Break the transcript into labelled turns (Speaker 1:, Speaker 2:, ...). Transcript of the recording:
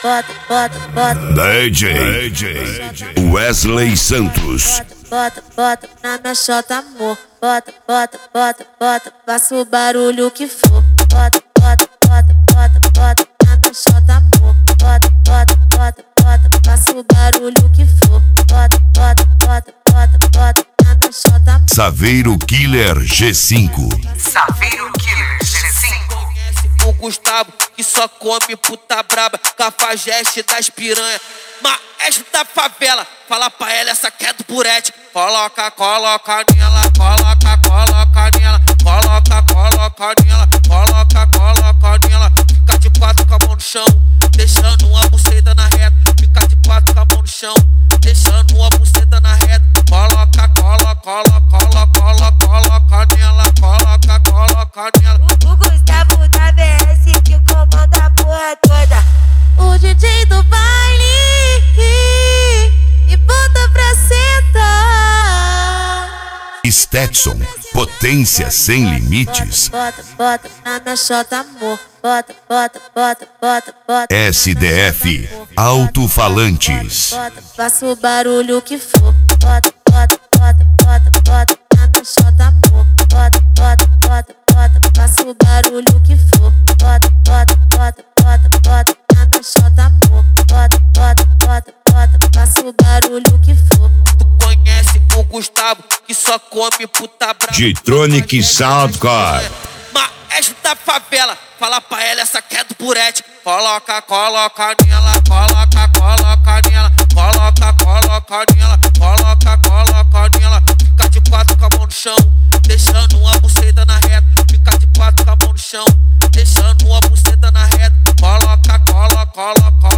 Speaker 1: DJ Wesley Santos.
Speaker 2: Bota na minha xota, amor. Bota, faça o barulho que for. Bota na minha xota, amor. Bota, faça o barulho que for. Bota na minha xota, amor.
Speaker 1: Saveiro Killer G5.
Speaker 3: Saveiro Killer G5.
Speaker 4: O Gustavo, que só come puta braba, cafajeste das piranha, maestro da favela. Fala pra ela, essa que é do Purete. Coloca nela, coloca nela, fica de quatro com a mão no chão, deixando uma buceta na reta. Fica de quatro com a mão no chão, deixando uma buceta na reta. Coloca nela.
Speaker 5: O Gustavo da BS que comanda a porra toda.
Speaker 2: O DJ do baile e bota pra sentar.
Speaker 1: Stetson, potência sem limites.
Speaker 2: Bota na minha xota, amor. Bota.
Speaker 1: SDF, alto-falantes.
Speaker 2: Faça o barulho que for. Bota na minha xota, amor. Bota, faça o barulho que for. Bota na minha xota, amor. Bota, faça o barulho que for.
Speaker 4: Tu conhece o Gustavo, que só come puta brava,
Speaker 1: G-Tronic Soundcore.
Speaker 4: maestro da favela. Fala pra ela, essa que é do Purete. Coloca nela, fica de quatro com a mão no chão, deixando uma buceta na reta. Fica de quatro com a mão no chão, deixando uma buceta na reta. Coloca